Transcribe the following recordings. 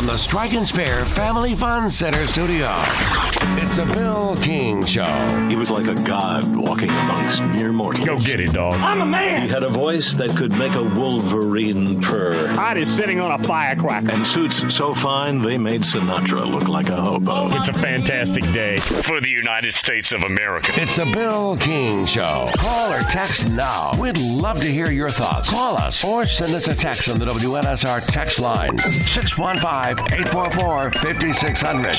from the Strike and Spare Family Fun Center studio. It's the Bill King Show. He was like a god walking amongst mere mortals. Go get it, dog. I'm a man. He had a voice that could make a wolverine purr. Hot is sitting on a firecracker. And suits so fine, they made Sinatra look like a hobo. It's a fantastic day for the United States of America. It's the Bill King Show. Call or text now. We'd love to hear your thoughts. Call us or send us a text on the WNSR text line. 615-844-5600.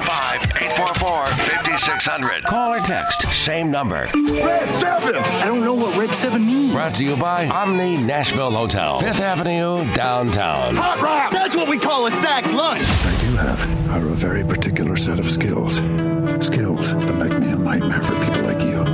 615-844-5600. Call or text. Same number. Red 7. I don't know what Red 7 means. Brought to you by Omni Nashville Hotel, 5th Avenue, downtown. Hot rock. That's what we call a sack lunch. I do have are a very particular set of skills. Skills that make me a nightmare for people like you.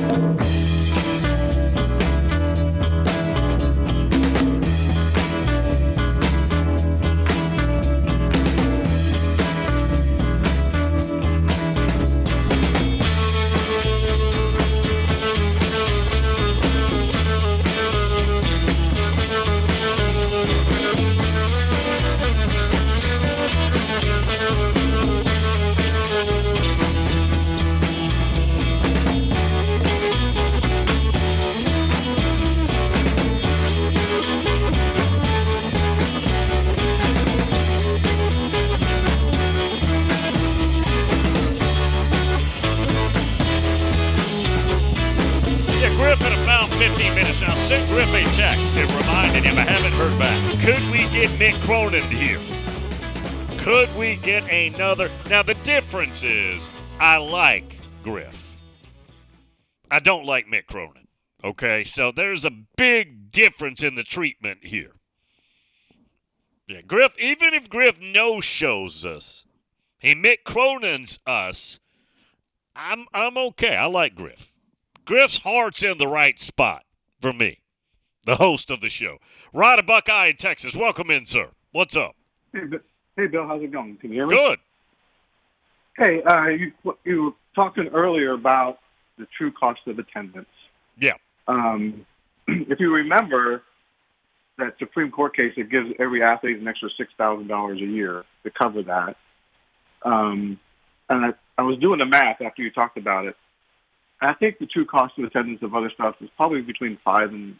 Griff in about 15 minutes now. Send Griff a text and reminding him I haven't heard back. Could we get Mick Cronin here? Could we get another? Now, the difference is I like Griff. I don't like Mick Cronin. Okay, so there's a big difference in the treatment here. Yeah, Griff, even if Griff no-shows us, he Mick Cronin's us, I'm okay. I like Griff. Griff's heart's in the right spot for me, the host of the show. Rod of Buckeye in Texas. Welcome in, sir. What's up? Hey, Bill, how's it going? Can you hear me? Good. Hey, you were talking earlier about the true cost of attendance. Yeah. If you remember that Supreme Court case, it gives every athlete an extra $6,000 a year to cover that. And I was doing the math after you talked about it. I think the true cost of attendance of other stuff is probably between $5,000 and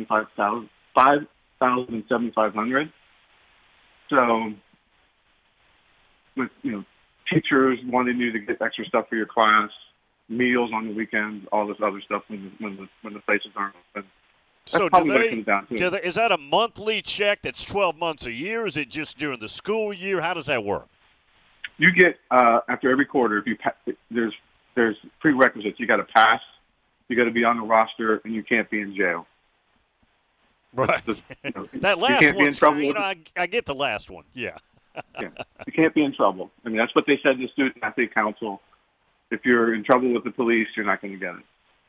$7,500. So, with teachers wanting you to get extra stuff for your class, meals on the weekends, all this other stuff when the places aren't open. So That's probably what it comes down to. Is that a monthly check that's 12 months a year? Is it just during the school year? How does that work? You get after every quarter. If you there's prerequisites. You got to pass. You got to be on the roster, and you can't be in jail. Right. That last you can't one. be in trouble. I get the last one. Yeah. Yeah. You can't be in trouble. I mean, that's what they said to the Student Athlete Council. If you're in trouble with the police, you're not going to get it.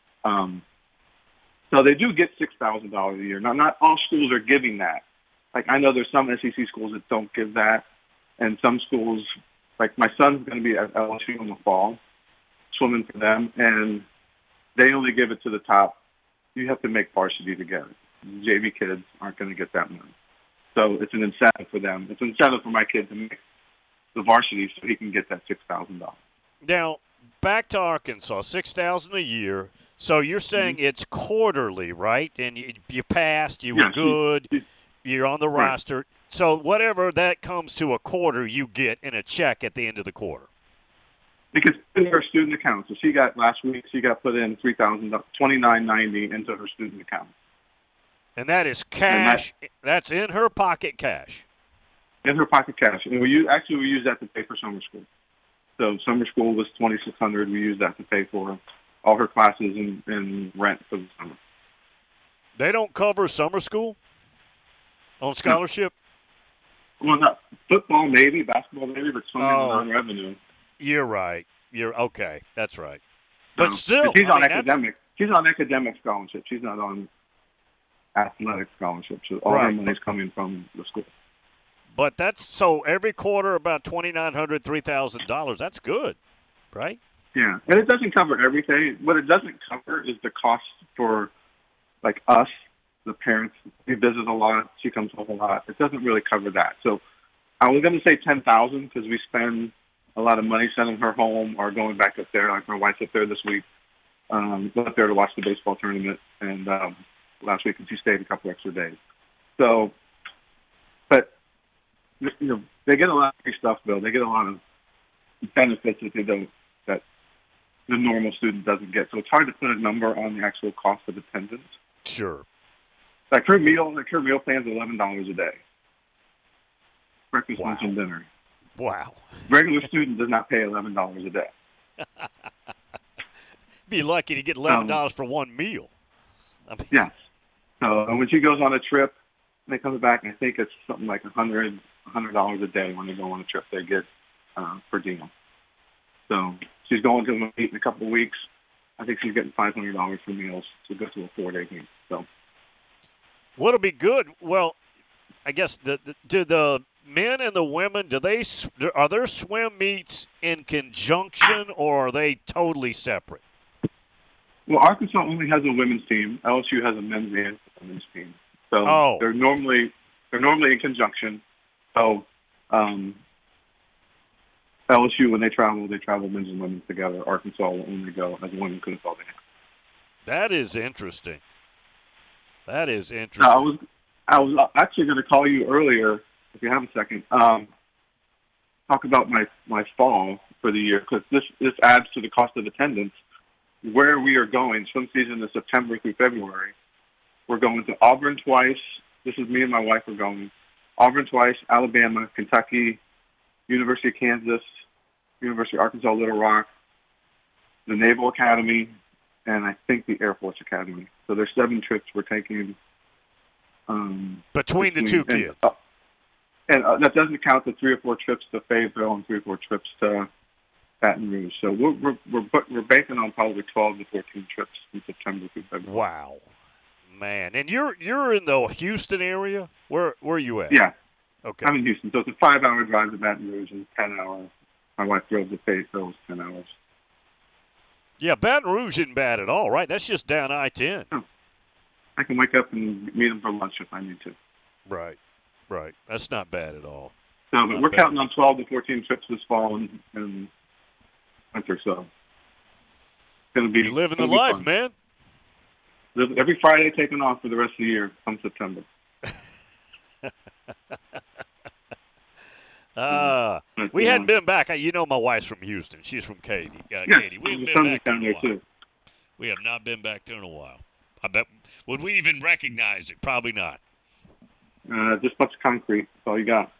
So they do get $6,000 a year. Now, not all schools are giving that. Like, I know there's some SEC schools that don't give that, and some schools, like my son's going to be at LSU in the fall, swimming for them, and they only give it to the top. You have to make varsity to get it. JV kids aren't going to get that money. So it's an incentive for them. It's an incentive for my kid to make the varsity so he can get that $6,000. Now, back to Arkansas, $6,000 a year. So you're saying it's quarterly, right? And you passed, you were good, you're on the roster. So whatever that comes to a quarter, you get in a check at the end of the quarter. Because in her student account, so last week she got put in $29.90 into her student account. And that is cash. That's in her pocket cash. In her pocket cash, and we use that to pay for summer school. So summer school was $2,600. We used that to pay for all her classes and rent for the summer. They don't cover summer school on scholarship? Well, not football, maybe basketball, maybe, but swimming non-revenue. You're right. You're okay. That's right. But still, she's on academic. She's on academic scholarship. She's not on athletic scholarship. So all her money's coming from the school. But that's so every quarter about $2,900, $3,000. That's good, right? Yeah, and it doesn't cover everything. What it doesn't cover is the cost for, like, us, the parents. We visit a lot. She comes home a lot. It doesn't really cover that. So I was going to say 10,000 because we spend a lot of money sending her home or going back up there. Like my wife's up there this week. Went up there to watch the baseball tournament, and last week, and she stayed a couple extra days. So, but they get a lot of free stuff, though. They get a lot of benefits that that the normal student doesn't get. So it's hard to put a number on the actual cost of attendance. Sure. Like her meal plan's $11 a day. Breakfast, lunch, and dinner. Wow. Regular student does not pay $11 a day. Be lucky to get $11 for one meal. I mean, yes. So when she goes on a trip and they come back, I think it's something like $100 a day when they go on a trip they get per diem. So she's going to meet in a couple of weeks. I think she's getting $500 for meals to go to a 4-day meet. So what'll be good? Well, I guess do the men and the women, are their swim meets in conjunction or are they totally separate? Well, Arkansas only has a women's team. LSU has a men's and women's team. So they're normally in conjunction. So LSU, when they travel men's and women's together. Arkansas will only go as women because that's all they have. That is interesting. I was actually going to call you earlier, if you have a second, talk about my fall for the year, because this adds to the cost of attendance. Where we are going, swim season is September through February. We're going to Auburn twice. This is me and my wife are going. Auburn twice, Alabama, Kentucky, University of Kansas, University of Arkansas Little Rock, the Naval Academy, and I think the Air Force Academy. So there's 7 trips we're taking. Between the two kids. And that doesn't count the 3 or 4 trips to Fayetteville and 3 or 4 trips to Baton Rouge. So we're banking on probably 12 to 14 trips in September through February. Wow, man! And you're in the Houston area. Where are you at? Yeah. Okay. I'm in Houston, so it's a 5-hour drive to Baton Rouge and 10 hours. My wife drove to Fayetteville, 10 hours. Yeah, Baton Rouge isn't bad at all, right? That's just down I-10. Oh. I can wake up and meet them for lunch if I need to. Right. That's not bad at all. No, but we're counting on 12 to 14 trips this fall and winter, so it's going to be. You're living the life, fun. Man. Every Friday taking off for the rest of the year come September. We hadn't been back. You know my wife's from Houston. She's from Katy. Katy. We haven't been back there in a while. Too. We have not been back there in a while. I bet. Would we even recognize it? Probably not. Just much concrete. That's all you got.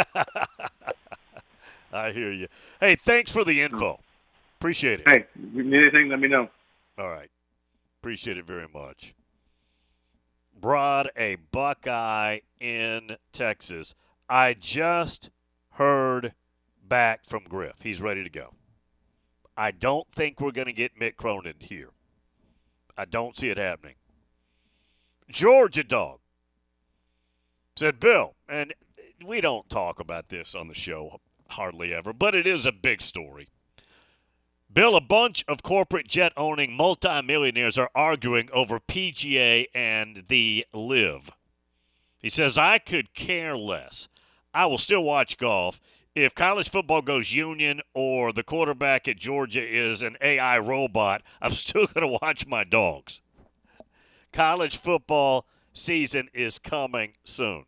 I hear you. Hey, thanks for the info. Appreciate it. Hey, if you need anything, let me know. All right. Appreciate it very much. Broad, a Buckeye in Texas. I just heard back from Griff. He's ready to go. I don't think we're going to get Mick Cronin here. I don't see it happening. Georgia Dog said, Bill, and we don't talk about this on the show hardly ever, but it is a big story. Bill, a bunch of corporate jet-owning multimillionaires are arguing over PGA and the LIV. He says, I could care less. I will still watch golf. If college football goes union or the quarterback at Georgia is an AI robot, I'm still going to watch my dogs. College football season is coming soon.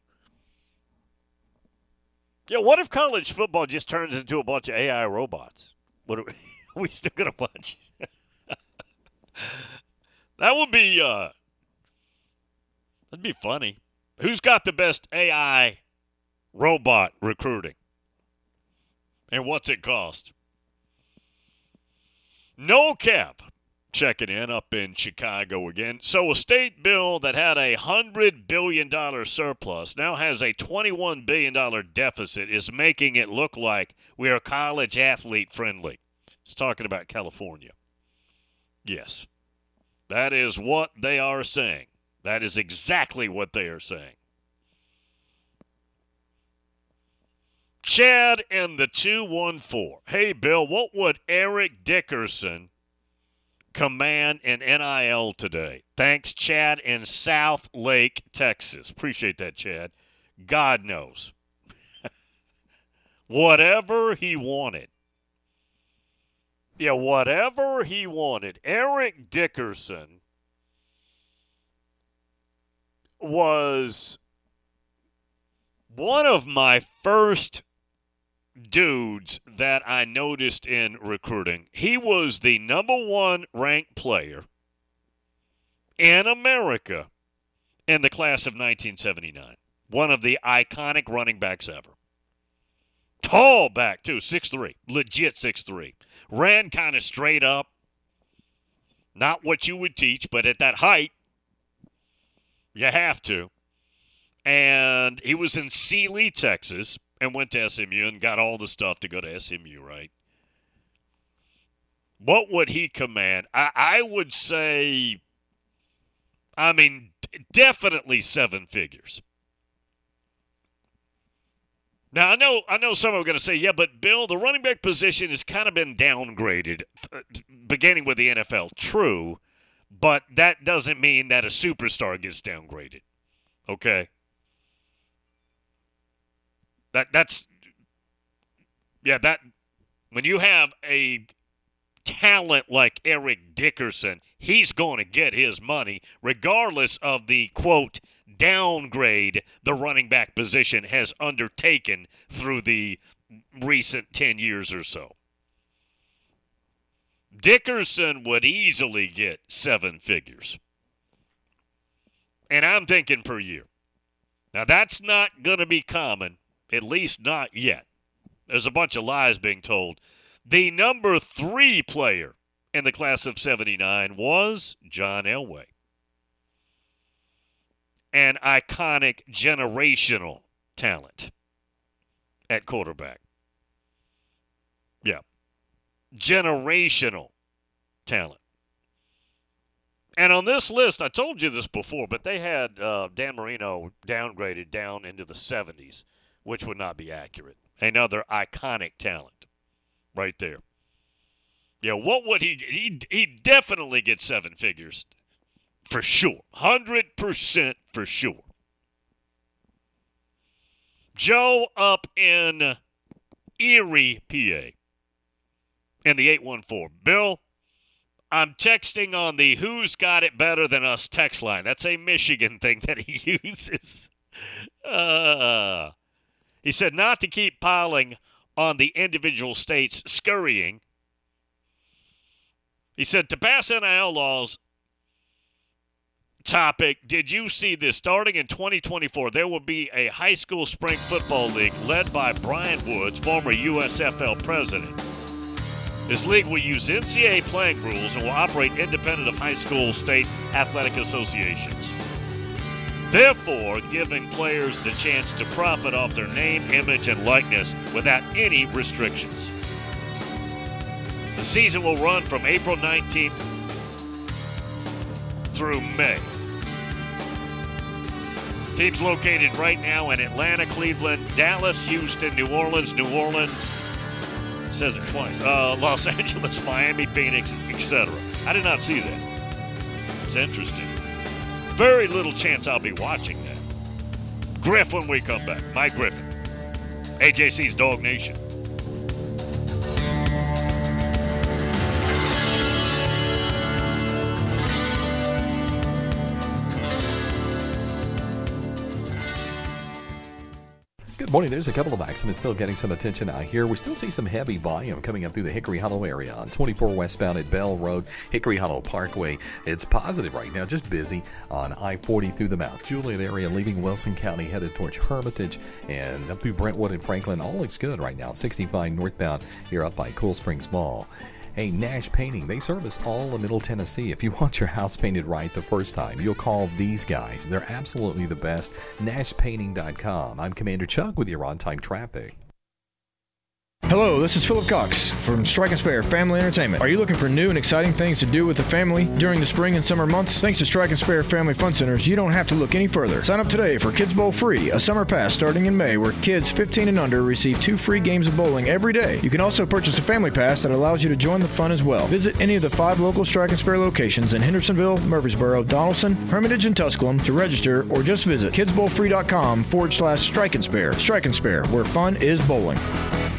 Yeah, what if college football just turns into a bunch of AI robots? What are we still going to watch? That would be that'd be funny. Who's got the best AI robot recruiting? And what's it cost? No cap checking in up in Chicago again. So a state bill that had a $100 billion surplus now has a $21 billion deficit, is making it look like we are college athlete friendly. It's talking about California. Yes. That is what they are saying. That is exactly what they are saying. Chad and the 214. Hey, Bill, what would Eric Dickerson command in NIL today? Thanks, Chad in South Lake, Texas. Appreciate that, Chad. God knows. whatever he wanted. Yeah, whatever he wanted. Eric Dickerson was one of my first dudes that I noticed in recruiting. He was the number 1 ranked player in America in the class of 1979. One of the iconic running backs ever. Tall back, too, 6'3", legit 6'3". Ran kind of straight up. Not what you would teach, but at that height, you have to. And he was in Sealy, Texas, and went to SMU and got all the stuff to go to SMU, right? What would he command? I would say, definitely 7 figures. Now, I know some are going to say, yeah, but Bill, the running back position has kind of been downgraded, beginning with the NFL. True, but that doesn't mean that a superstar gets downgraded. Okay? When you have a talent like Eric Dickerson, he's going to get his money regardless of the, quote, downgrade the running back position has undertaken through the recent 10 years or so. Dickerson would easily get 7 figures. And I'm thinking per year. Now, that's not going to be common, at least not yet. There's a bunch of lies being told. The number 3 player in the class of 79 was John Elway. An iconic generational talent at quarterback. Yeah. Generational talent. And on this list, I told you this before, but they had Dan Marino downgraded down into the 70s, which would not be accurate. Another iconic talent right there. Yeah, what would he definitely get 7 figures. For sure. 100% for sure. Joe up in Erie, PA, in the 814. Bill, I'm texting on the Who's Got It Better Than Us text line. That's a Michigan thing that he uses. He said not to keep piling on the individual states scurrying. He said to pass NIL laws, topic, did you see this? Starting in 2024, there will be a high school spring football league led by Brian Woods, former USFL president. This league will use NCAA playing rules and will operate independent of high school state athletic associations, therefore giving players the chance to profit off their name, image, and likeness without any restrictions. The season will run from April 19th through May. Teams located right now in Atlanta, Cleveland, Dallas, Houston, New Orleans, says it twice, Los Angeles, Miami, Phoenix, etc. I did not see that. It's interesting. Very little chance I'll be watching that. Griff when we come back. Mike Griffin. AJC's Dog Nation. Good morning. There's a couple of accidents still getting some attention out here. We still see some heavy volume coming up through the Hickory Hollow area on 24 westbound at Bell Road, Hickory Hollow Parkway. It's positive right now, just busy on I-40 through the Mount Juliet area, leaving Wilson County headed towards Hermitage and up through Brentwood and Franklin. All looks good right now. 65 northbound here up by Cool Springs Mall. Hey, Nash Painting, they service all of Middle Tennessee. If you want your house painted right the first time, you'll call these guys. They're absolutely the best. NashPainting.com. I'm Commander Chuck with your on-time traffic. Hello, this is Philip Cox from Strike and Spare Family Entertainment. Are you looking for new and exciting things to do with the family during the spring and summer months? Thanks to Strike and Spare Family Fun Centers, you don't have to look any further. Sign up today for Kids Bowl Free, a summer pass starting in May where kids 15 and under receive 2 free games of bowling every day. You can also purchase a family pass that allows you to join the fun as well. Visit any of the 5 local Strike and Spare locations in Hendersonville, Murfreesboro, Donaldson, Hermitage, and Tusculum to register, or just visit kidsbowlfree.com/Strike and Spare. Strike and Spare, where fun is bowling.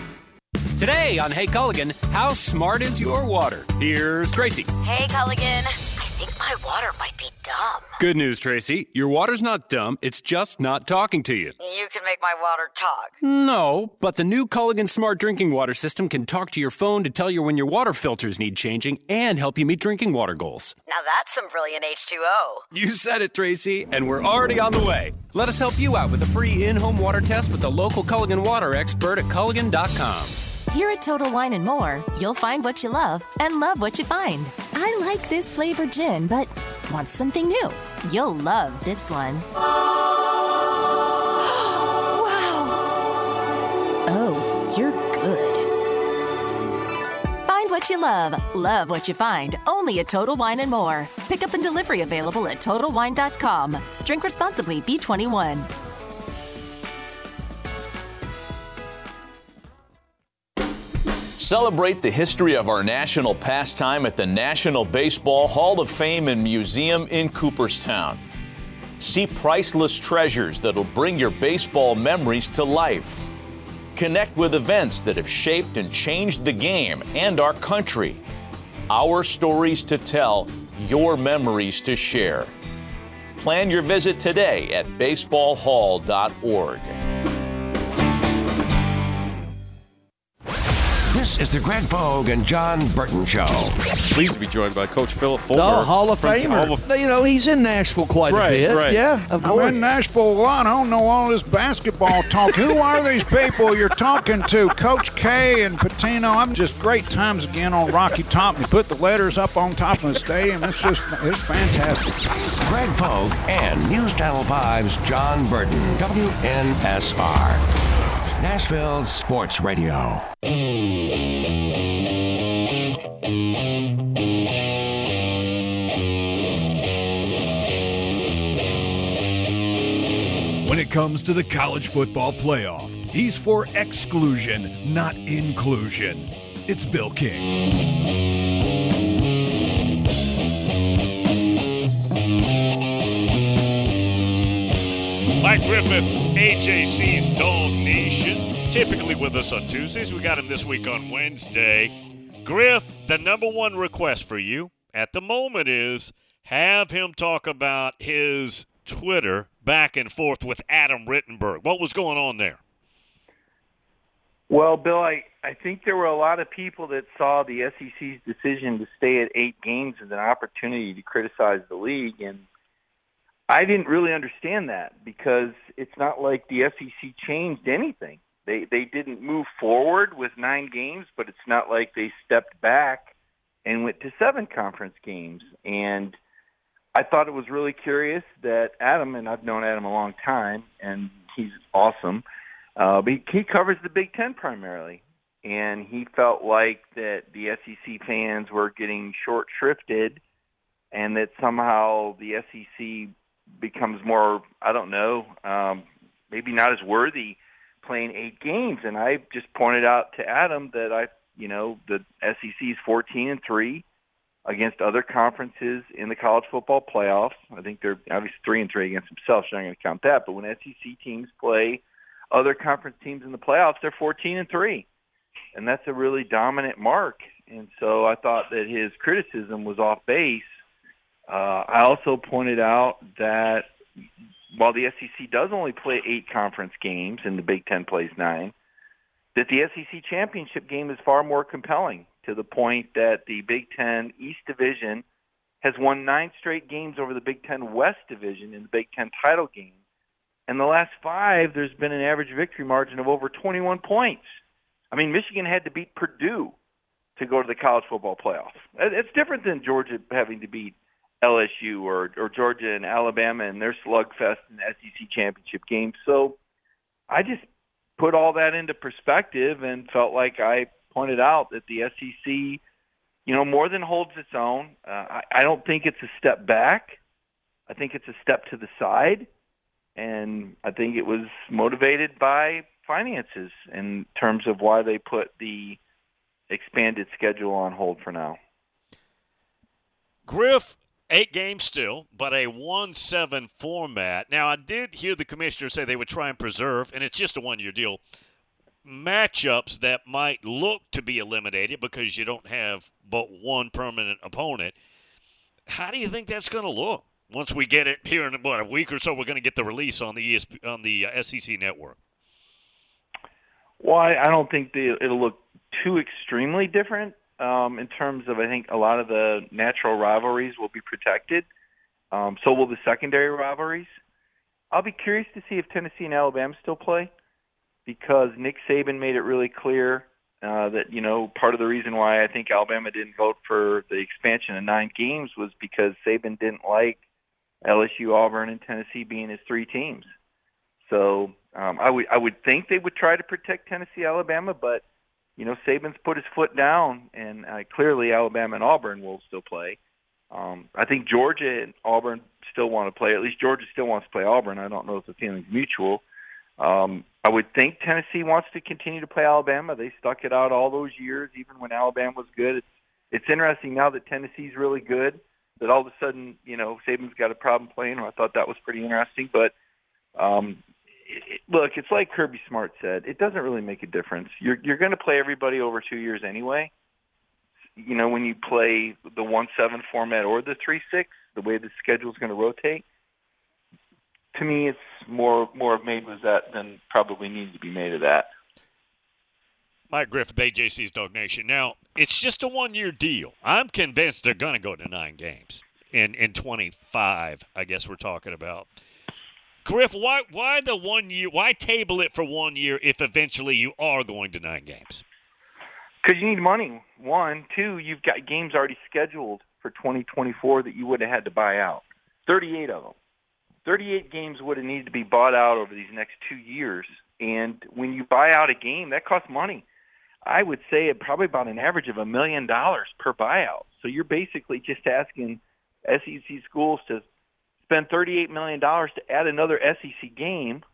Today on Hey Culligan, how smart is your water? Here's Tracy. Hey Culligan, I think my water might be dumb. Good news, Tracy. Your water's not dumb. It's just not talking to you. You can make my water talk. No, but the new Culligan Smart Drinking Water System can talk to your phone to tell you when your water filters need changing and help you meet drinking water goals. Now that's some brilliant H2O. You said it, Tracy, and we're already on the way. Let us help you out with a free in-home water test with the local Culligan water expert at Culligan.com. Here at Total Wine & More, you'll find what you love and love what you find. I like this flavored gin, but want something new? You'll love this one. Wow! Oh, you're good. Find what you love what you find, only at Total Wine & More. Pickup and delivery available at TotalWine.com. Drink responsibly, B21. Celebrate the history of our national pastime at the National Baseball Hall of Fame and Museum in Cooperstown. See priceless treasures that'll bring your baseball memories to life. Connect with events that have shaped and changed the game and our country. Our stories to tell, your memories to share. Plan your visit today at baseballhall.org. This is the Greg Pogue and John Burton Show. Pleased to be joined by Coach Philip Fulmer. The Hall of Famer. You know, he's in Nashville quite a bit. Right. Yeah, of course. I'm in Nashville a lot. I don't know all this basketball talk. Who are these people you're talking to? Coach K and Patino. I'm just great times again on Rocky Top. We put the letters up on top of the stadium. It's fantastic. Greg Pogue and News Channel 5's John Burton. WNSR. Nashville Sports Radio. When it comes to the college football playoff, he's for exclusion, not inclusion. It's Bill King. Mike Griffith, AJC's Dog Nation, typically with us on Tuesdays. We got him this week on Wednesday. Griff, the number one request for you at the moment is have him talk about his Twitter back and forth with Adam Rittenberg. What was going on there? Well, Bill, I think there were a lot of people that saw the SEC's decision to stay at 8 games as an opportunity to criticize the league, and I didn't really understand that because it's not like the SEC changed anything. They didn't move forward with 9 games, but it's not like they stepped back and went to 7 conference games. And I thought it was really curious that Adam, and I've known Adam a long time, and he's awesome, but he covers the Big Ten primarily. And he felt like that the SEC fans were getting short shrifted and that somehow the SEC becomes more, I don't know, maybe not as worthy playing 8 games. And I just pointed out to Adam that the SEC is 14-3 against other conferences in the college football playoffs. I think they're obviously 3-3 against themselves, so I'm not going to count that. But when SEC teams play other conference teams in the playoffs, they're 14-3. And that's a really dominant mark. And so I thought that his criticism was off base. I also pointed out that while the SEC does only play 8 conference games and the Big Ten plays 9, that the SEC championship game is far more compelling, to the point that the Big Ten East Division has won 9 straight games over the Big Ten West Division in the Big Ten title game. And the last 5, there's been an average victory margin of over 21 points. I mean, Michigan had to beat Purdue to go to the college football playoff. It's different than Georgia having to beat LSU or Georgia and Alabama and their slugfest in the SEC championship game. So I just put all that into perspective and felt like I pointed out that the SEC, more than holds its own. I don't think it's a step back. I think it's a step to the side. And I think it was motivated by finances in terms of why they put the expanded schedule on hold for now. Griff, 8 games still, but a 1-7 format. Now, I did hear the commissioner say they would try and preserve, and it's just a 1-year deal, matchups that might look to be eliminated because you don't have but one permanent opponent. How do you think that's going to look once we get it here in a week or so? We're going to get the release on the SEC network. Well, I don't think it'll look too extremely different in terms of, I think a lot of the natural rivalries will be protected. So will the secondary rivalries. I'll be curious to see if Tennessee and Alabama still play, because Nick Saban made it really clear that, part of the reason why I think Alabama didn't vote for the expansion of 9 games was because Saban didn't like LSU, Auburn, and Tennessee being his 3 teams. So I would think they would try to protect Tennessee, Alabama, but, Saban's put his foot down, and clearly Alabama and Auburn will still play. I think Georgia and Auburn still want to play. At least Georgia still wants to play Auburn. I don't know if the feeling's mutual. I would think Tennessee wants to continue to play Alabama. They stuck it out all those years, even when Alabama was good. It's interesting now that Tennessee's really good, that all of a sudden, Saban's got a problem playing. I thought that was pretty interesting. But, look, it's like Kirby Smart said. It doesn't really make a difference. You're going to play everybody over 2 years anyway. When you play the 1-7 format or the 3-6, the way the schedule is going to rotate, to me, it's more of made with that than probably needs to be made of that. Mike Griffith, AJC's Dog Nation. Now, it's just a 1-year deal. I'm convinced they're going to go to 9 games in 25, I guess we're talking about. Griff, why the 1 year? Why table it for 1 year if eventually you are going to 9 games? Because you need money, 1. 2, you've got games already scheduled for 2024 that you would have had to buy out. 38 of them. 38 games would have needed to be bought out over these next 2 years. And when you buy out a game, that costs money. I would say probably about an average of $1 million per buyout. So you're basically just asking SEC schools to spend $38 million to add another SEC game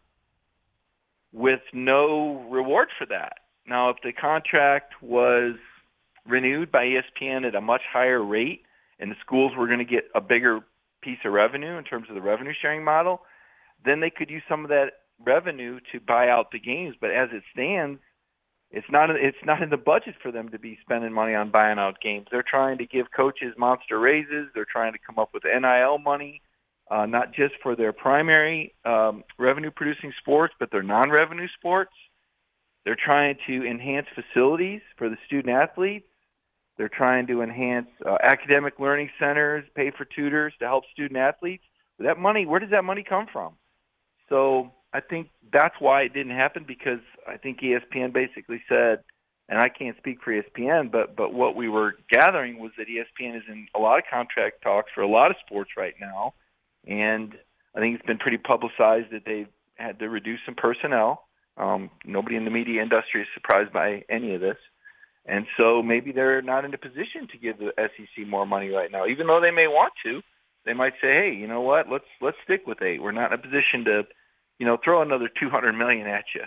with no reward for that. Now, if the contract was renewed by ESPN at a much higher rate and the schools were going to get a bigger piece of revenue in terms of the revenue sharing model, then they could use some of that revenue to buy out the games. But as it stands, it's not in the budget for them to be spending money on buying out games. They're trying to give coaches monster raises. They're trying to come up with NIL money, not just for their primary revenue-producing sports, but their non-revenue sports. They're trying to enhance facilities for the student-athletes. They're trying to enhance academic learning centers, pay for tutors to help student-athletes. That money, where does that money come from? So I think that's why it didn't happen, because I think ESPN basically said, and I can't speak for ESPN, but what we were gathering was that ESPN is in a lot of contract talks for a lot of sports right now, and I think it's been pretty publicized that they've had to reduce some personnel. Nobody in the media industry is surprised by any of this. And so maybe they're not in a position to give the SEC more money right now, even though they may want to. They might say, hey, you know what, let's stick with 8. We're not in a position to, throw another $200 million at you.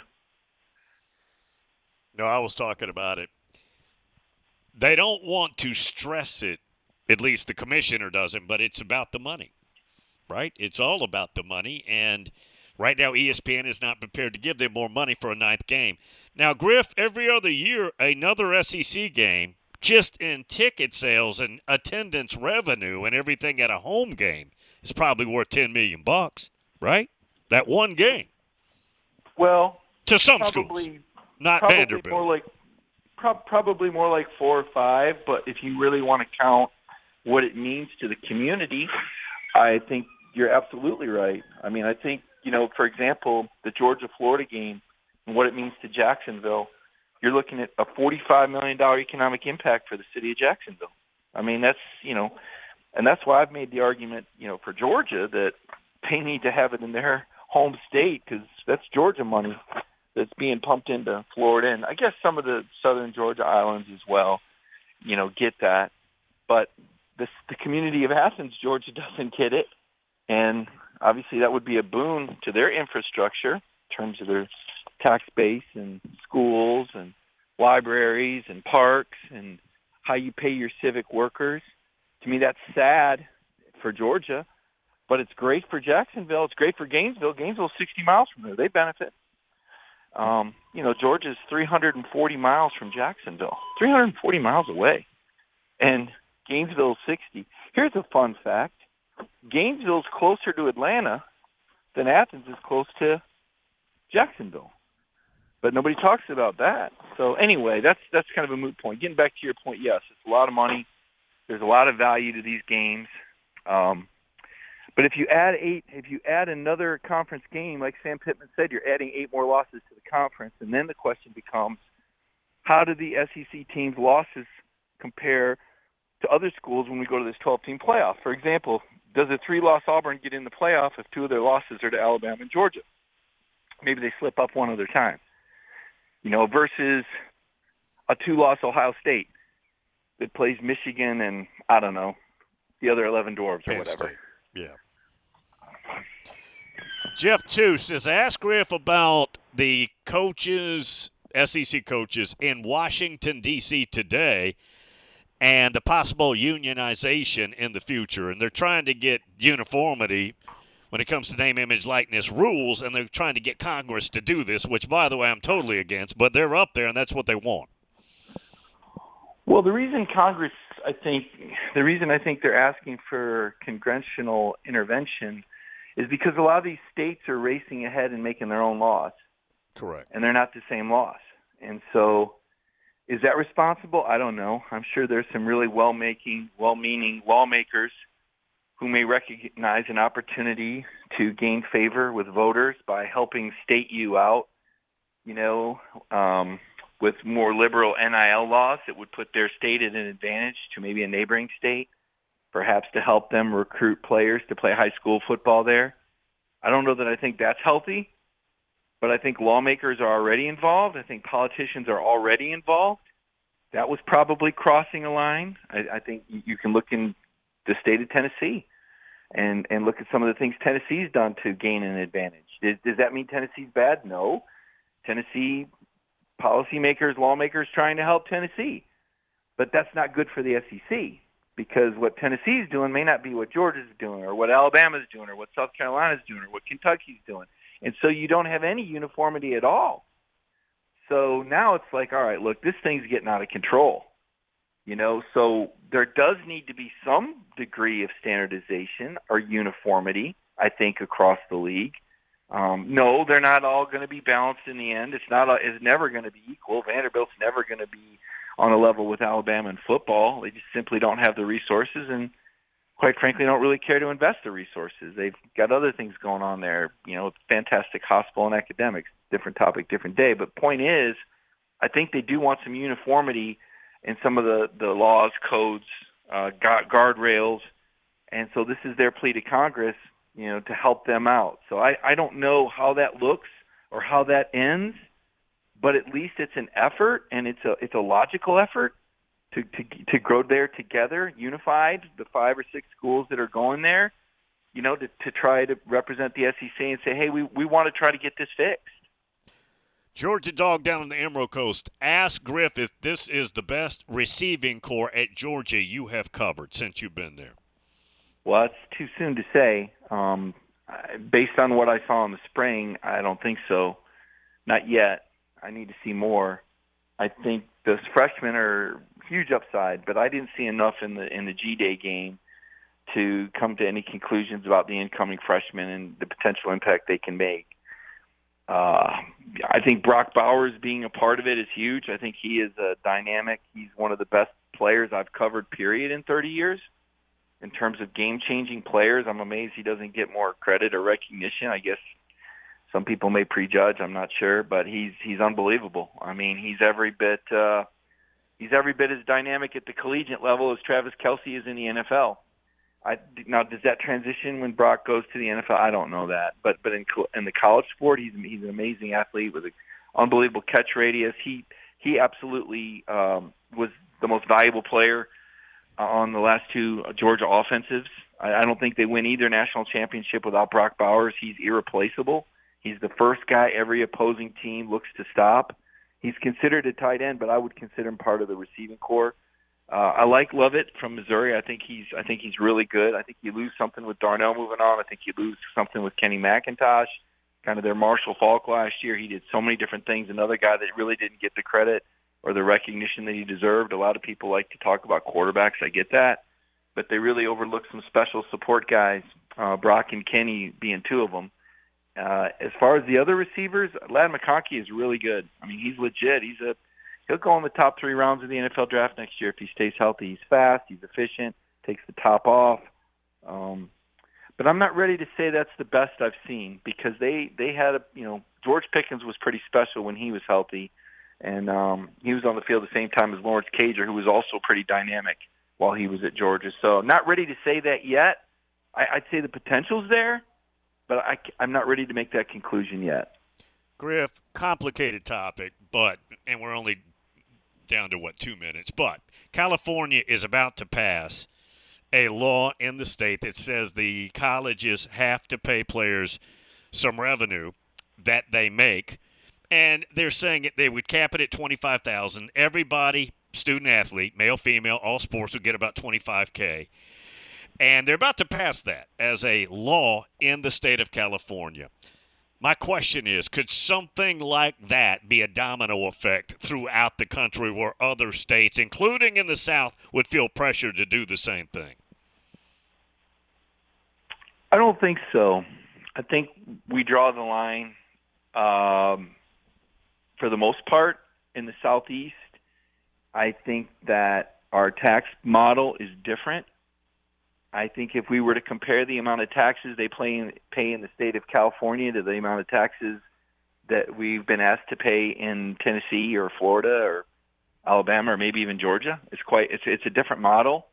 No, I was talking about it. They don't want to stress it, at least the commissioner doesn't, but it's about the money, right? It's all about the money, and right now ESPN is not prepared to give them more money for a 9th game. Now, Griff, every other year, another SEC game, just in ticket sales and attendance revenue and everything at a home game, is probably worth $10 million, right? That one game. Well, to some schools, not Vanderbilt. Probably more like 4 or 5. But if you really want to count what it means to the community, I think you're absolutely right. I mean, I think, for example, the Georgia-Florida game and what it means to Jacksonville, you're looking at a $45 million economic impact for the city of Jacksonville. I mean, that's, and that's why I've made the argument, for Georgia that they need to have it in their home state, because that's Georgia money that's being pumped into Florida. And I guess some of the southern Georgia islands as well, get that. But the community of Athens, Georgia, doesn't get it. And obviously that would be a boon to their infrastructure in terms of their tax base and schools and libraries and parks and how you pay your civic workers. To me, that's sad for Georgia, but it's great for Jacksonville. It's great for Gainesville. Gainesville's 60 miles from there. They benefit. Georgia's 340 miles from Jacksonville, 340 miles away, and Gainesville's 60. Here's a fun fact. Gainesville's closer to Atlanta than Athens is close to Jacksonville. But nobody talks about that. So anyway, that's kind of a moot point. Getting back to your point, yes, it's a lot of money. There's a lot of value to these games. But if you add another conference game, like Sam Pittman said, you're adding 8 more losses to the conference, and then the question becomes, how do the SEC teams' losses compare to other schools when we go to this 12-team playoff? For example, does a 3-loss Auburn get in the playoff if 2 of their losses are to Alabama and Georgia? Maybe they slip up one other time. Versus a 2-loss Ohio State that plays Michigan and, I don't know, the other 11 dwarves or whatever. State. Yeah. Jeff Two says, ask Griff about the coaches, SEC coaches in Washington, D.C. today and the possible unionization in the future. And they're trying to get uniformity when it comes to name, image, likeness rules, and they're trying to get Congress to do this, which, by the way, I'm totally against, but they're up there, and that's what they want. Well, the reason I think they're asking for congressional intervention is because a lot of these states are racing ahead and making their own laws. Correct. And they're not the same laws. And so is that responsible? I don't know. I'm sure there's some really well-meaning lawmakers who may recognize an opportunity to gain favor with voters by helping state you out, with more liberal NIL laws that would put their state at an advantage to maybe a neighboring state, perhaps to help them recruit players to play high school football there. I don't know that I think that's healthy, but I think lawmakers are already involved. I think politicians are already involved. That was probably crossing a line. I think you can look in the state of Tennessee and look at some of the things Tennessee's done to gain an advantage. Does that mean Tennessee's bad? No. Tennessee policymakers, lawmakers trying to help Tennessee. But that's not good for the SEC because what Tennessee's doing may not be what Georgia's doing or what Alabama's doing or what South Carolina's doing or what Kentucky's doing. And so you don't have any uniformity at all. So now it's like, all right, look, this thing's getting out of control. So there does need to be some degree of standardization or uniformity, I think, across the league. No, they're not all going to be balanced in the end. It's never going to be equal. Vanderbilt's never going to be on a level with Alabama in football. They just simply don't have the resources and, quite frankly, don't really care to invest the resources. They've got other things going on there, fantastic hospital and academics, different topic, different day. But point is, I think they do want some uniformity in some of the laws, codes, guardrails. And so this is their plea to Congress, to help them out. So I don't know how that looks or how that ends, but at least it's an effort, and it's a logical effort to grow there together, unified, the 5 or 6 schools that are going there, to try to represent the SEC and say, hey, we want to try to get this fixed. Georgia Dog down on the Emerald Coast, ask Griff if this is the best receiving corps at Georgia you have covered since you've been there. Well, it's too soon to say. Based on what I saw in the spring, I don't think so. Not yet. I need to see more. I think those freshmen are huge upside, but I didn't see enough in the G-Day game to come to any conclusions about the incoming freshmen and the potential impact they can make. I think Brock Bowers being a part of it is huge. I think he is dynamic. He's one of the best players I've covered, period, in 30 years. In terms of game-changing players, I'm amazed he doesn't get more credit or recognition. I guess some people may prejudge. I'm not sure, but he's unbelievable. I mean, he's every bit as dynamic at the collegiate level as Travis Kelce is in the NFL. Now, does that transition when Brock goes to the NFL? I don't know that, but in the college sport, he's an amazing athlete with an unbelievable catch radius. He absolutely was the most valuable player on the last 2 Georgia offensives. I don't think they win either national championship without Brock Bowers. He's irreplaceable. He's the first guy every opposing team looks to stop. He's considered a tight end, but I would consider him part of the receiving corps. I like Lovett from Missouri. I think he's really good. I think you lose something with Darnell moving on. I think you lose something with Kenny McIntosh. kind of their Marshall Faulk last year. He did so many different things. Another guy that really didn't get the credit or the recognition that he deserved. A lot of people like to talk about quarterbacks. I get that. But they really overlooked some special support guys, Brock and Kenny being two of them. As far as the other receivers, Ladd McConkey is really good. I mean, he's legit. He'll go in the top 3 rounds of the NFL draft next year if he stays healthy. He's fast. He's efficient. Takes the top off. But I'm not ready to say that's the best I've seen because they had George Pickens was pretty special when he was healthy, and he was on the field at the same time as Lawrence Cager, who was also pretty dynamic while he was at Georgia. So not ready to say that yet. I'd say the potential's there, but I'm not ready to make that conclusion yet. Griff, complicated topic, and we're only down to 2 minutes, but California is about to pass a law in the state that says the colleges have to pay players some revenue that they make, and they're saying they would cap it at $25,000. Everybody, student athlete, male, female, all sports would get about $25K, and they're about to pass that as a law in the state of California. My question is, could something like that be a domino effect throughout the country where other states, including in the South, would feel pressure to do the same thing? I don't think so. I think we draw the line for the most part in the Southeast. I think that our tax model is different. I think if we were to compare the amount of taxes they pay in the state of California to the amount of taxes that we've been asked to pay in Tennessee or Florida or Alabama or maybe even Georgia, it's a different model.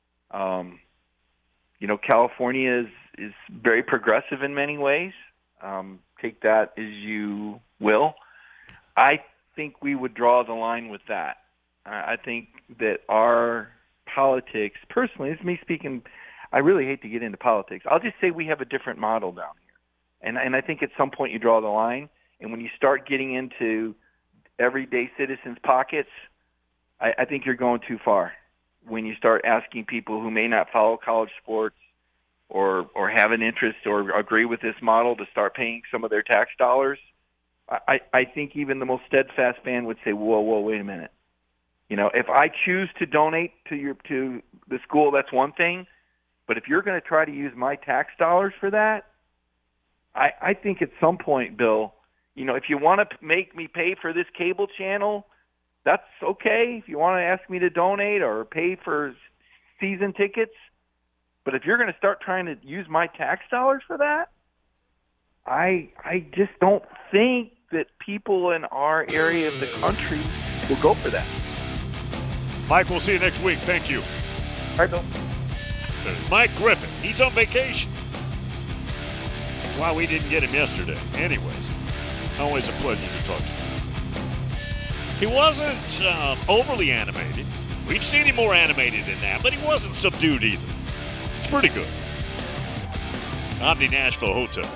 California is very progressive in many ways. Take that as you will. I think we would draw the line with that. I think that our politics, personally, this is me speaking, I really hate to get into politics. I'll just say we have a different model down here. And I think at some point you draw the line. And when you start getting into everyday citizens' pockets, I think you're going too far. When you start asking people who may not follow college sports or have an interest or agree with this model to start paying some of their tax dollars, I think even the most steadfast fan would say, whoa, wait a minute. If I choose to donate to the school, that's one thing. But if you're going to try to use my tax dollars for that, I think at some point, Bill, if you want to make me pay for this cable channel, that's okay. If you want to ask me to donate or pay for season tickets. But if you're going to start trying to use my tax dollars for that, I just don't think that people in our area of the country will go for that. Mike, we'll see you next week. Thank you. All right, Bill. There's Mike Griffin. He's on vacation. That's why we didn't get him yesterday. Anyways, always a pleasure to talk to him. He wasn't overly animated. We've seen him more animated than that, but he wasn't subdued either. It's pretty good. Omni Nashville Hotel.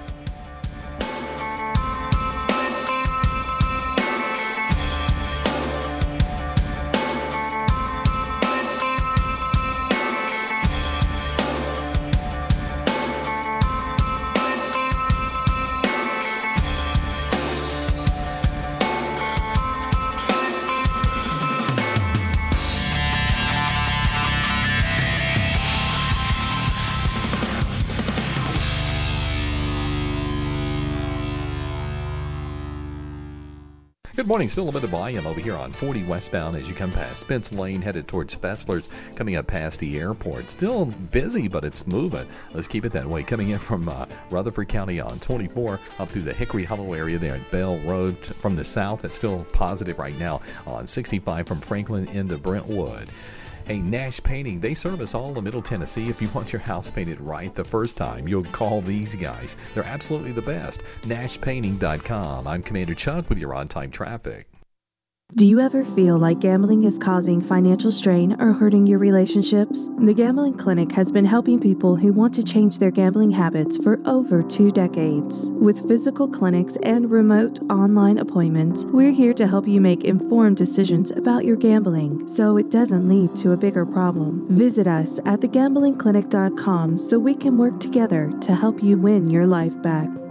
Good morning. Still limited volume over here on 40 westbound as you come past Spence Lane, headed towards Fessler's, coming up past the airport. Still busy, but it's moving. Let's keep it that way. Coming in from Rutherford County on 24 up through the Hickory Hollow area there at Bell Road. From the south, it's still positive right now on 65 from Franklin into Brentwood. Hey, Nash Painting, they service all of Middle Tennessee. If you want your house painted right the first time, you'll call these guys. They're absolutely the best. NashPainting.com. I'm Commander Chuck with your on-time traffic. Do you ever feel like gambling is causing financial strain or hurting your relationships? The Gambling Clinic has been helping people who want to change their gambling habits for over 2 decades. With physical clinics and remote online appointments, we're here to help you make informed decisions about your gambling so it doesn't lead to a bigger problem. Visit us at thegamblingclinic.com so we can work together to help you win your life back.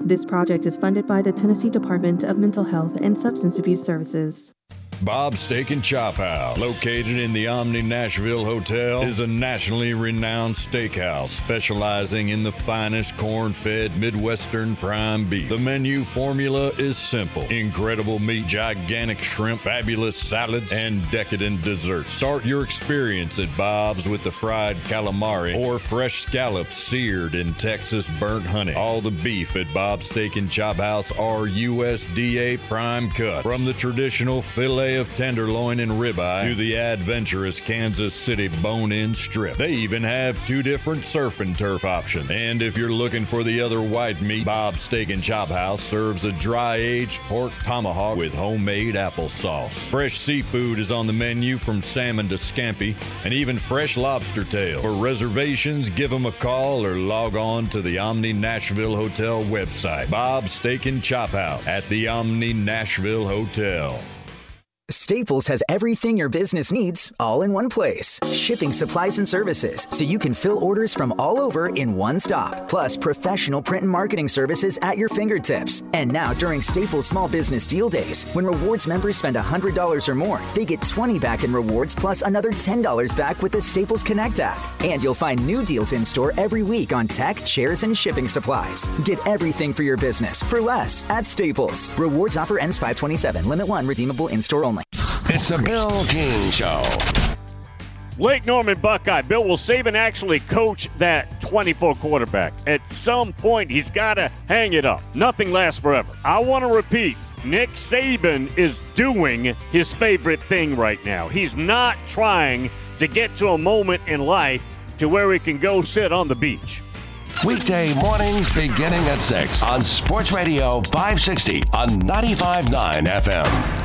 This project is funded by the Tennessee Department of Mental Health and Substance Abuse Services. Bob's Steak and Chop House, located in the Omni Nashville Hotel, is a nationally renowned steakhouse specializing in the finest corn-fed Midwestern prime beef. The menu formula is simple: incredible meat, gigantic shrimp, fabulous salads, and decadent desserts. Start your experience at Bob's with the fried calamari or fresh scallops seared in Texas burnt honey. All the beef at Bob's Steak and Chop House are USDA prime cuts, from the traditional filet of tenderloin and ribeye to the adventurous Kansas City bone-in strip. They even have 2 different surf and turf options. And if you're looking for the other white meat, Bob's Steak and Chop House serves a dry-aged pork tomahawk with homemade applesauce. Fresh seafood is on the menu, from salmon to scampi, and even fresh lobster tail. For reservations, give them a call or log on to the Omni Nashville Hotel website. Bob's Steak and Chop House at the Omni Nashville Hotel. Staples has everything your business needs all in one place. Shipping supplies and services so you can fill orders from all over in one stop. Plus professional print and marketing services at your fingertips. And now during Staples Small Business Deal Days, when rewards members spend $100 or more, they get $20 back in rewards plus another $10 back with the Staples Connect app. And you'll find new deals in store every week on tech, chairs, and shipping supplies. Get everything for your business for less at Staples. Rewards offer ends 5/27. Limit 1. Redeemable in-store only. It's a Bill King Show. Lake Norman Buckeye. Bill, will Saban actually coach that 24 quarterback? At some point, he's got to hang it up. Nothing lasts forever. I want to repeat, Nick Saban is doing his favorite thing right now. He's not trying to get to a moment in life to where he can go sit on the beach. Weekday mornings beginning at 6 on Sports Radio 560 on 95.9 FM.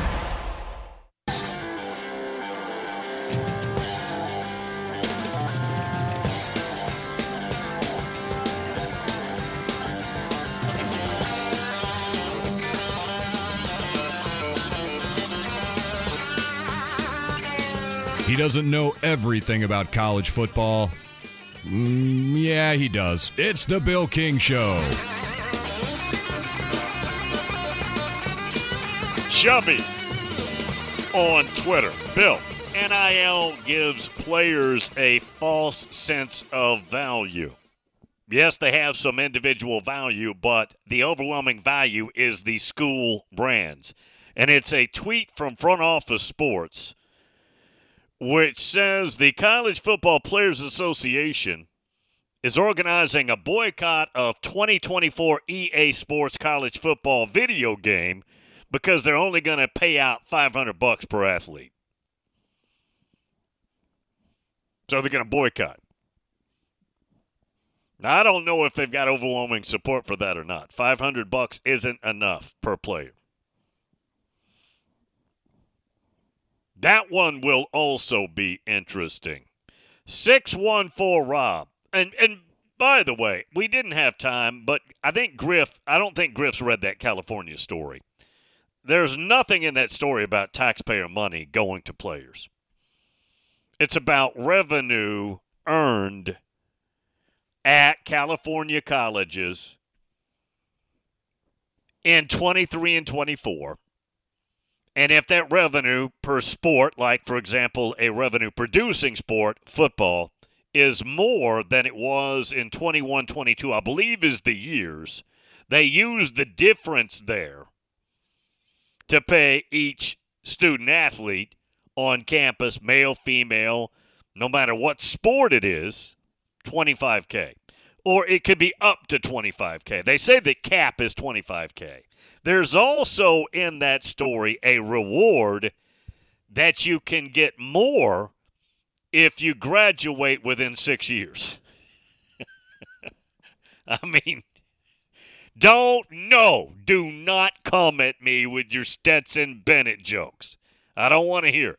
He doesn't know everything about college football. Yeah, he does. It's the Bill King Show. Chubby on Twitter. Bill, NIL gives players a false sense of value. Yes, they have some individual value, but the overwhelming value is the school brands. And it's a tweet from Front Office Sports, which says the College Football Players Association is organizing a boycott of 2024 EA Sports college football video game because they're only going to pay out $500 per athlete. So they're going to boycott. Now, I don't know if they've got overwhelming support for that or not. $500 isn't enough per player. That one will also be interesting. 614 Rob. And by the way, we didn't have time, but I don't think Griff's read that California story. There's nothing in that story about taxpayer money going to players. It's about revenue earned at California colleges in 23 and 24. And if that revenue per sport, like, for example, a revenue-producing sport, football, is more than it was in 21-22, I believe is the years, they use the difference there to pay each student-athlete on campus, male, female, no matter what sport it is, $25K. Or it could be up to $25K. They say the cap is $25K. There's also in that story a reward that you can get more if you graduate within 6 years. I mean, do not come at me with your Stetson Bennett jokes. I don't want to hear it.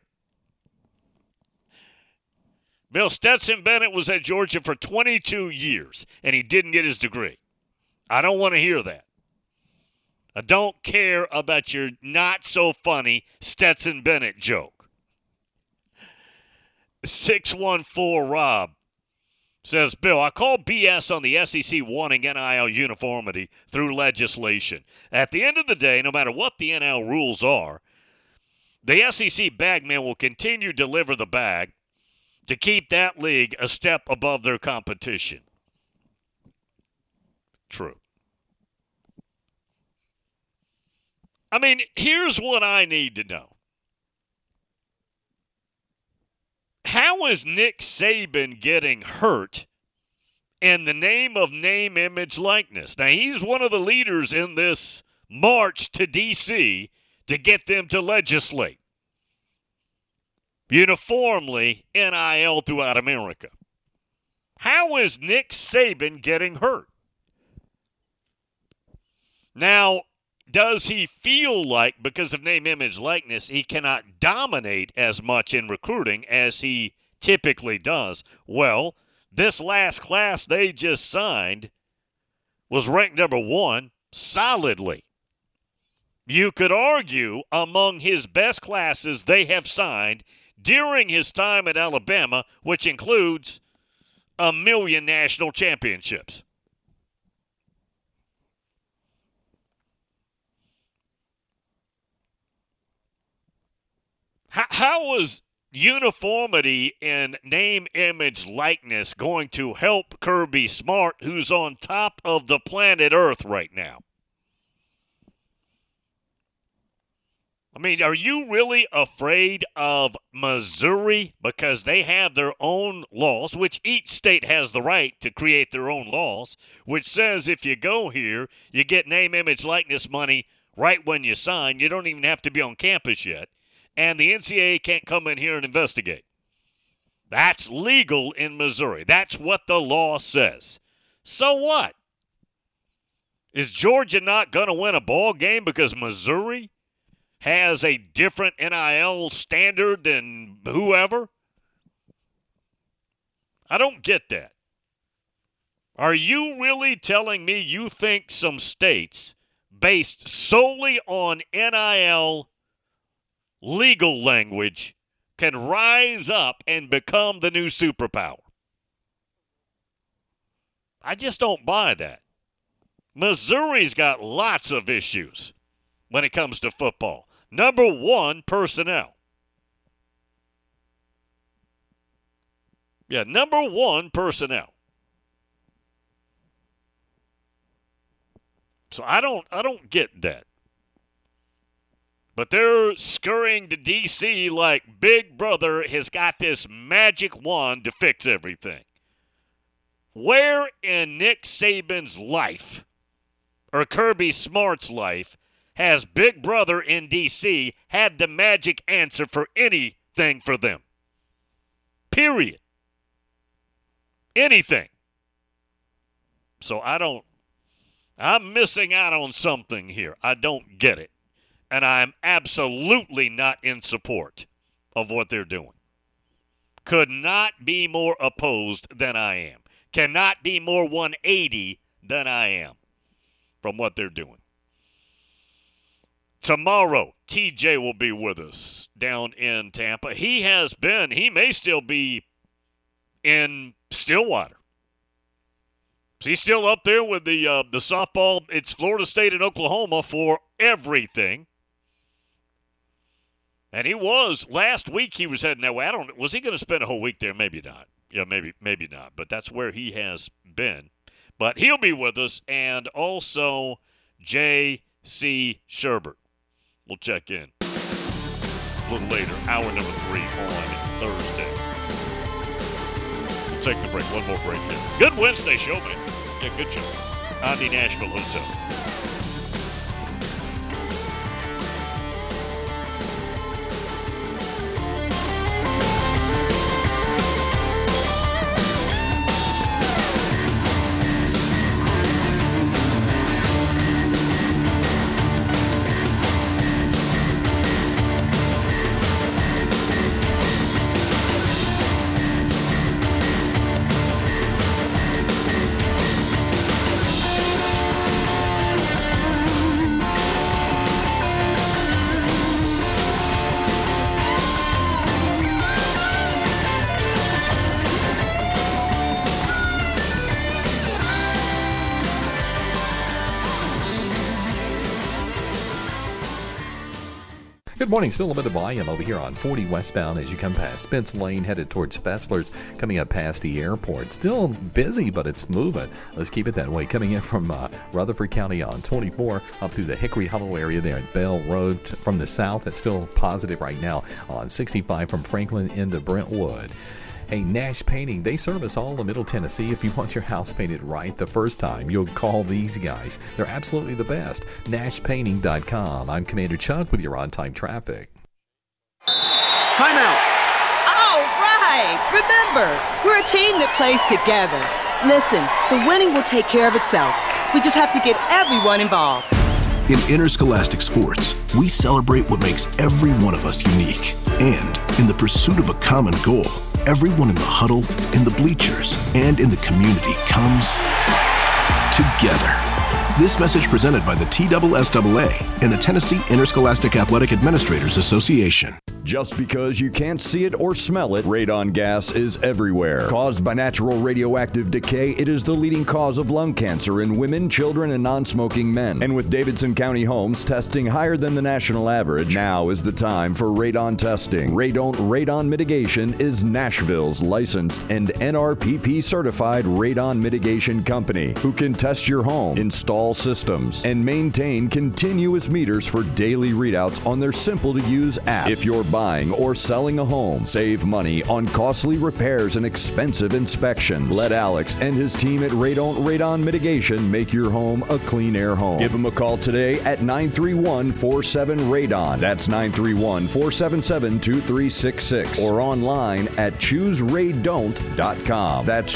Bill, Stetson Bennett was at Georgia for 22 years, and he didn't get his degree. I don't want to hear that. I don't care about your not-so-funny Stetson Bennett joke. 614 Rob. Says, Bill, I call BS on the SEC wanting NIL uniformity through legislation. At the end of the day, no matter what the NIL rules are, the SEC bagman will continue to deliver the bag to keep that league a step above their competition. True. I mean, here's what I need to know. How is Nick Saban getting hurt in the name of name, image, likeness? Now, he's one of the leaders in this march to D.C. to get them to legislate uniformly NIL throughout America. How is Nick Saban getting hurt? Now, does he feel like, because of name, image, likeness, he cannot dominate as much in recruiting as he typically does? Well, this last class they just signed was ranked number 1 solidly. You could argue among his best classes they have signed during his time at Alabama, which includes 1 million national championships. How was uniformity in name, image, likeness going to help Kirby Smart, who's on top of the planet Earth right now? I mean, are you really afraid of Missouri because they have their own laws, which each state has the right to create their own laws, which says if you go here, you get name, image, likeness money right when you sign. You don't even have to be on campus yet. And the NCAA can't come in here and investigate. That's legal in Missouri. That's what the law says. So what? Is Georgia not going to win a ball game because Missouri has a different NIL standard than whoever? I don't get that. Are you really telling me you think some states based solely on NIL legal language can rise up and become the new superpower? I just don't buy that. Missouri's got lots of issues when it comes to football. Number 1, personnel. Yeah, number 1, personnel. So I don't get that. But they're scurrying to D.C. like Big Brother has got this magic wand to fix everything. Where in Nick Saban's life, or Kirby Smart's life, has Big Brother in D.C. had the magic answer for anything for them? Period. Anything. So I'm missing out on something here. I don't get it. And I'm absolutely not in support of what they're doing. Could not be more opposed than I am. Cannot be more 180 than I am from what they're doing. Tomorrow, TJ will be with us down in Tampa. He may still be in Stillwater. He's still up there with the softball. It's Florida State and Oklahoma for everything. And he was, last week he was heading that way. Was he going to spend a whole week there? Maybe not. Yeah, maybe not. But that's where he has been. But he'll be with us. And also J.C. Sherbert will check in a little later, hour number 3 on Thursday. We'll take the break. One more break here. Good Wednesday show, man. Yeah, good show. On the Nashville Hotel. morning. Still a bit of volume over here on 40 westbound as you come past Spence Lane, headed towards Fessler's, coming up past the airport. Still busy, but it's moving. Let's keep it that way. Coming in from Rutherford County on 24 up through the Hickory Hollow area there at Bell Road. From the south, it's still positive right now on 65 from Franklin into Brentwood. Hey, Nash Painting, they service all of Middle Tennessee. If you want your house painted right the first time, you'll call these guys. They're absolutely the best. NashPainting.com. I'm Commander Chuck with your on-time traffic. Timeout. All right. Remember, we're a team that plays together. Listen, the winning will take care of itself. We just have to get everyone involved. In interscholastic sports, we celebrate what makes every one of us unique. And in the pursuit of a common goal, everyone in the huddle, in the bleachers, and in the community comes together. This message presented by the TSSAA and the Tennessee Interscholastic Athletic Administrators Association. Just because you can't see it or smell it, radon gas is everywhere. Caused by natural radioactive decay, it is the leading cause of lung cancer in women, children, and non-smoking men. And with Davidson County homes testing higher than the national average, now is the time for radon testing. Radon Mitigation is Nashville's licensed and NRPP certified radon mitigation company who can test your home, install systems, and maintain continuous meters for daily readouts on their simple-to-use app. If you're buying or selling a home, save money on costly repairs and expensive inspections. Let Alex and his team at Radon Mitigation make your home a clean air home. Give them a call today at 931-47-RADON. That's 931-477-2366. Or online at ChooseRadont.com. That's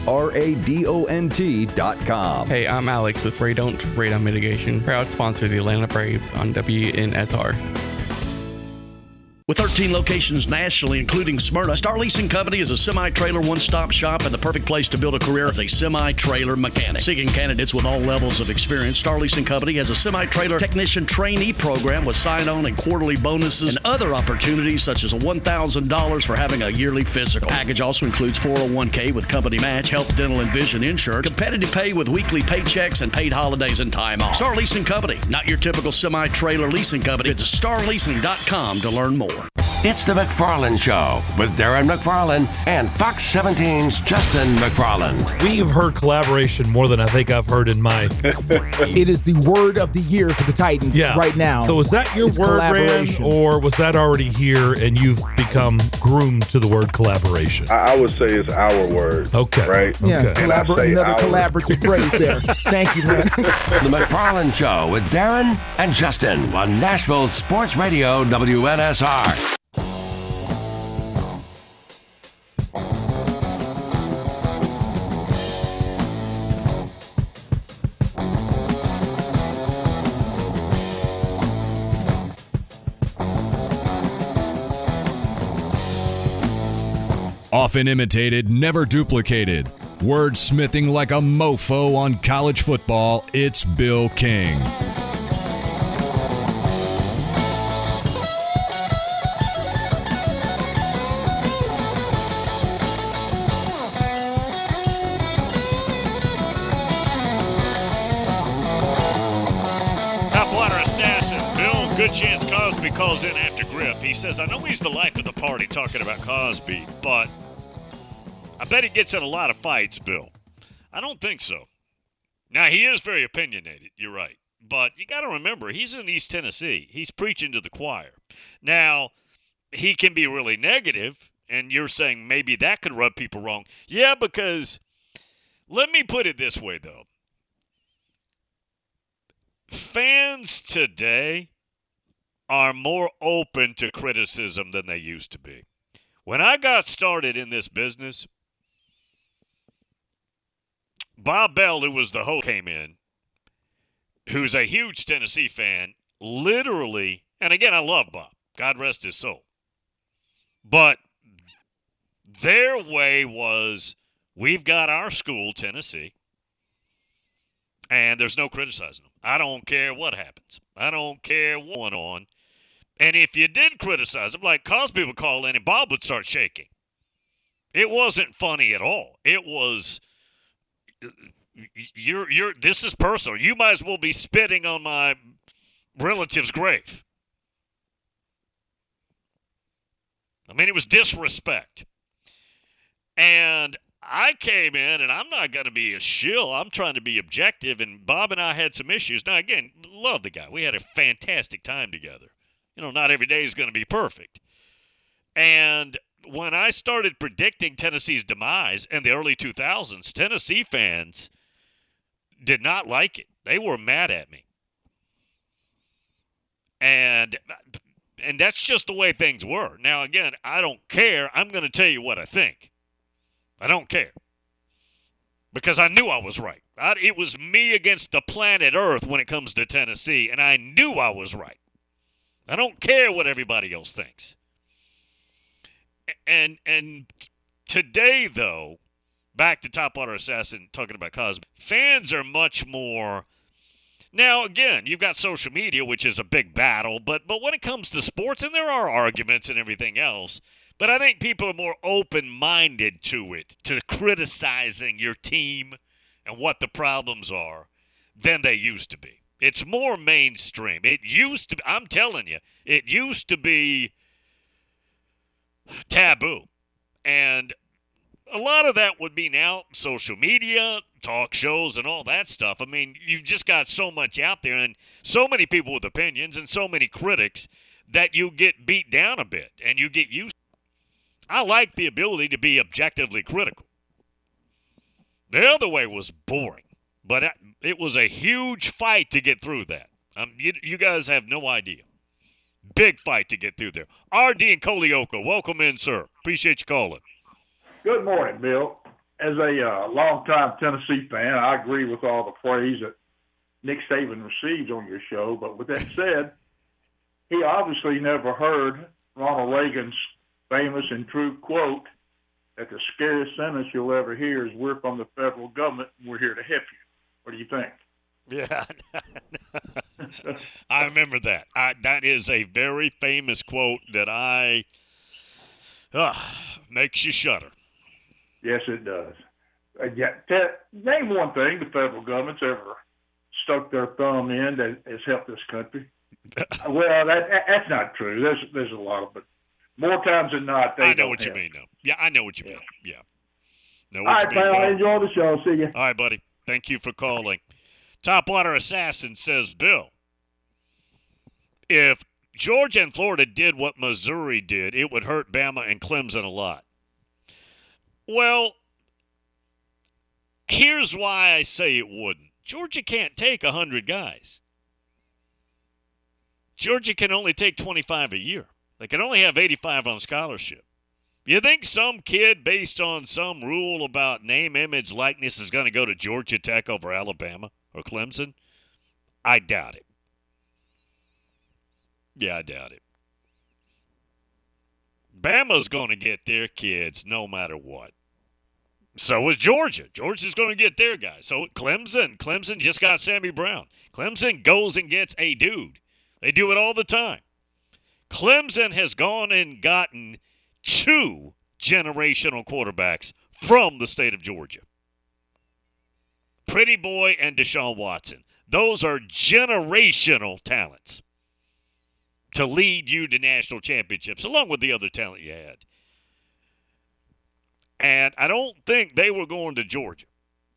ChooseRadont.com. Hey, I'm Alex with Radon Mitigation, proud sponsor of the Atlanta Braves on WNSR. With 13 locations nationally, including Smyrna, Star Leasing Company is a semi-trailer one-stop shop and the perfect place to build a career as a semi-trailer mechanic. Seeking candidates with all levels of experience, Star Leasing Company has a semi-trailer technician trainee program with sign-on and quarterly bonuses and other opportunities such as $1,000 for having a yearly physical. Package also includes 401k with company match, health, dental, and vision insurance, competitive pay with weekly paychecks, and paid holidays and time off. Star Leasing Company, not your typical semi-trailer leasing company. It's starleasing.com to learn more. It's the McFarland Show with Darren McFarland and Fox 17's Justin McFarland. We've heard collaboration more than I think I've heard in my... It is the word of the year for the Titans right now. So is that your word, Rand, or was that already here and you've become groomed to the word collaboration? I would say it's our word. Okay. Right? Yeah, okay. Another collaborative phrase there. Thank you, man. The McFarland Show with Darren and Justin on Nashville Sports Radio WNSR. Often imitated, never duplicated. Wordsmithing like a mofo on college football, it's Bill King. Top water assassin, Bill. Good chance Cosby calls in after Griff. He says, I know he's the life of the party talking about Cosby, but I bet he gets in a lot of fights, Bill. I don't think so. Now, he is very opinionated, you're right. But you got to remember, he's in East Tennessee. He's preaching to the choir. Now, he can be really negative, and you're saying maybe that could rub people wrong. Yeah, because let me put it this way, though. Fans today are more open to criticism than they used to be. When I got started in this business, Bob Bell, who was the host, came in, who's a huge Tennessee fan, literally, and again, I love Bob. God rest his soul. But their way was, we've got our school, Tennessee, and there's no criticizing them. I don't care what happens. I don't care what's going on. And if you did criticize them, like Cosby would call in and Bob would start shaking. It wasn't funny at all. It was, this is personal. You might as well be spitting on my relative's grave. I mean, it was disrespect. And I came in, and I'm not going to be a shill. I'm trying to be objective, and Bob and I had some issues. Now, again, love the guy. We had a fantastic time together. You know, not every day is going to be perfect. And when I started predicting Tennessee's demise in the early 2000s, Tennessee fans did not like it. They were mad at me. And that's just the way things were. Now, again, I don't care. I'm going to tell you what I think. I don't care. Because I knew I was right. It was me against the planet Earth when it comes to Tennessee, and I knew I was right. I don't care what everybody else thinks. And today, though, back to Topwater Assassin talking about Cosby, fans are much more. Now, again, you've got social media, which is a big battle, but when it comes to sports, and there are arguments and everything else, but I think people are more open-minded to it, to criticizing your team and what the problems are than they used to be. It's more mainstream. It used to be, I'm telling you, it used to be taboo. And a lot of that would be now social media, talk shows, and all that stuff. I mean, you've just got so much out there and so many people with opinions and so many critics that you get beat down a bit and you get used to it. I like the ability to be objectively critical. The other way was boring, but it was a huge fight to get through that. You guys have no idea. Big fight to get through there. RD and Colioco, welcome in, sir. Appreciate you calling. Good morning, Bill. As a longtime Tennessee fan, I agree with all the praise that Nick Saban receives on your show. But with that said, he obviously never heard Ronald Reagan's famous and true quote that the scariest sentence you'll ever hear is, "We're from the federal government and we're here to help you." What do you think? Yeah, I remember that. That is a very famous quote that makes you shudder. Yes, it does. Name one thing the federal government's ever stuck their thumb in that has helped this country. Well, that's not true. There's a lot of, but more times than not, they I know don't what help. you mean, though. Yeah, I know what you mean. Yeah. Know All what right, you mean, pal. Bill. Enjoy the show. See you. All right, buddy. Thank you for calling. Topwater Assassin says, Bill, if Georgia and Florida did what Missouri did, it would hurt Bama and Clemson a lot. Well, here's why I say it wouldn't. Georgia can't take 100 guys. Georgia can only take 25 a year. They can only have 85 on scholarship. You think some kid based on some rule about name, image, likeness is going to go to Georgia Tech over Alabama or Clemson? I doubt it. Yeah, I doubt it. Bama's going to get their kids no matter what. So is Georgia. Georgia's going to get their guys. So Clemson just got Sammy Brown. Clemson goes and gets a dude. They do it all the time. Clemson has gone and gotten 2 generational quarterbacks from the state of Georgia. Pretty Boy and Deshaun Watson. Those are generational talents to lead you to national championships, along with the other talent you had. And I don't think they were going to Georgia.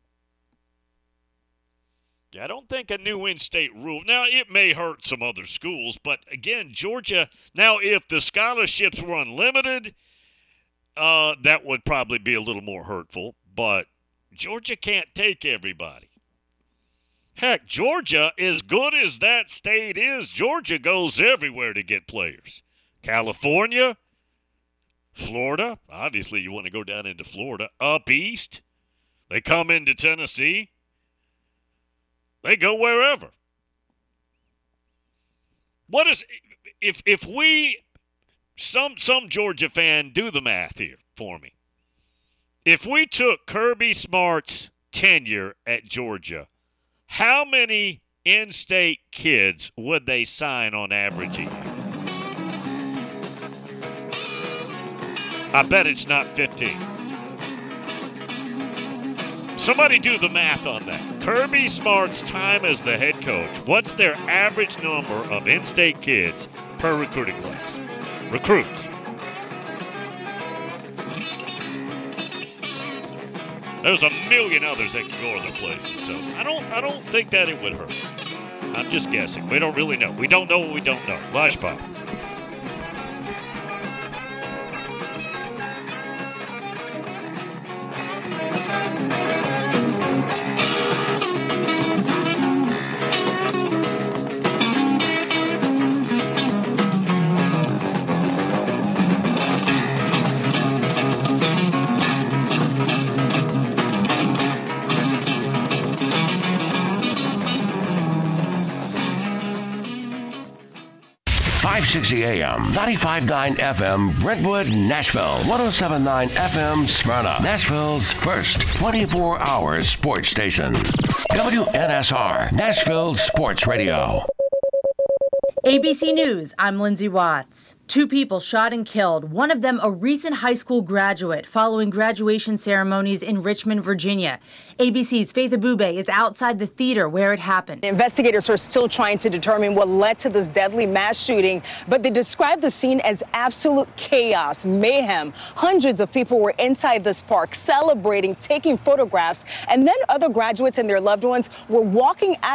I don't think a new in-state rule. Now, it may hurt some other schools, but again, Georgia, now if the scholarships were unlimited, that would probably be a little more hurtful, but Georgia can't take everybody. Heck, Georgia, as good as that state is, Georgia goes everywhere to get players. California, Florida, obviously you want to go down into Florida. Up east, they come into Tennessee. They go wherever. What is if we some Georgia fan, do the math here for me. If we took Kirby Smart's tenure at Georgia, how many in-state kids would they sign on average a year? I bet it's not 15. Somebody do the math on that. Kirby Smart's time as the head coach, what's their average number of in-state kids per recruiting class? Recruits. There's a million others that can go other places. So I don't think that it would hurt. I'm just guessing. We don't really know. We don't know what we don't know. Lash Pop. .560 AM, 95.9 FM, Brentwood, Nashville, 107.9 FM, Smyrna, Nashville's first 24-hour sports station. WNSR, Nashville Sports Radio. ABC News, I'm Lindsay Watts. 2 people shot and killed, one of them a recent high school graduate, following graduation ceremonies in Richmond, Virginia. ABC's Faith Abube is outside the theater where it happened. Investigators are still trying to determine what led to this deadly mass shooting, but they described the scene as absolute chaos, mayhem. Hundreds of people were inside this park celebrating, taking photographs, and then other graduates and their loved ones were walking out